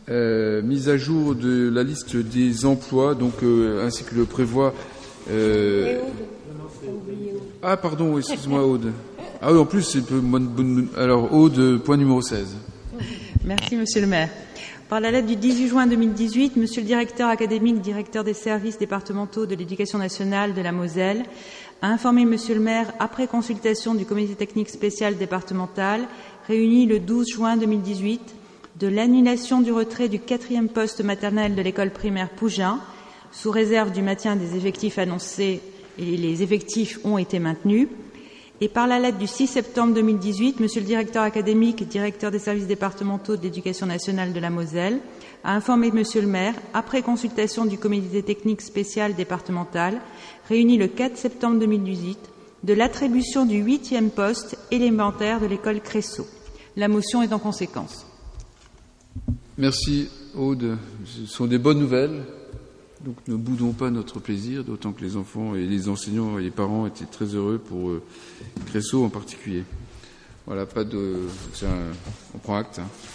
mise à jour de la liste des emplois, donc ainsi que le prévoit. Ah, pardon, excuse-moi, Aude. Ah oui, en plus, c'est alors, Aude, point numéro 16. Merci, Monsieur le maire. Par la lettre du 18 juin 2018, Monsieur le directeur académique, directeur des services départementaux de l'éducation nationale de la Moselle, a informé Monsieur le maire, après consultation du comité technique spécial départemental, réuni le 12 juin 2018, de l'annulation du retrait du 4e poste maternel de l'école primaire Pougin, sous réserve du maintien des effectifs annoncés, et les effectifs ont été maintenus. Et par la lettre du 6 septembre 2018, Monsieur le directeur académique, directeur des services départementaux de l'éducation nationale de la Moselle, a informé Monsieur le maire, après consultation du comité technique spécial départemental, réuni le 4 septembre 2018, de l'attribution du 8e poste élémentaire de l'école Cressot. La motion est en conséquence. Merci, Aude. Ce sont des bonnes nouvelles. Donc ne boudons pas notre plaisir, d'autant que les enfants et les enseignants et les parents étaient très heureux pour Cressot en particulier. Voilà, on prend acte.